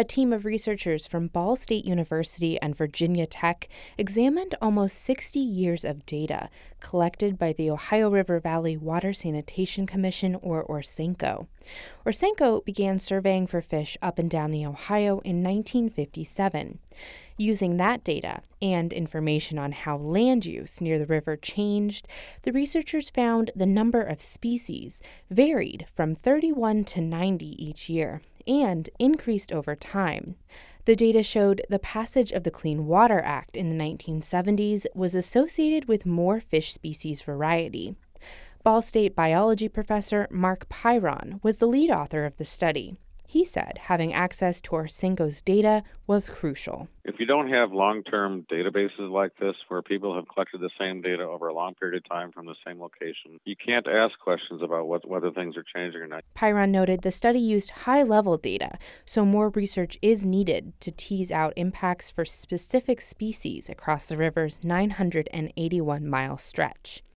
A team of researchers from Ball State University and Virginia Tech examined almost 60 years of data collected by the Ohio River Valley Water Sanitation Commission, or ORSANCO. ORSANCO began surveying for fish up and down the Ohio in 1957. Using that data and information on how land use near the river changed, the researchers found the number of species varied from 31 to 90 each year and increased over time. The data showed the passage of the Clean Water Act in the 1970s was associated with more fish species variety. Ball State biology professor Mark Pyron was the lead author of the study. He said having access to ORSANCO's data was crucial. If you don't have long-term databases like this where people have collected the same data over a long period of time from the same location, you can't ask questions about whether things are changing or not. Pyron noted the study used high-level data, so more research is needed to tease out impacts for specific species across the river's 981-mile stretch.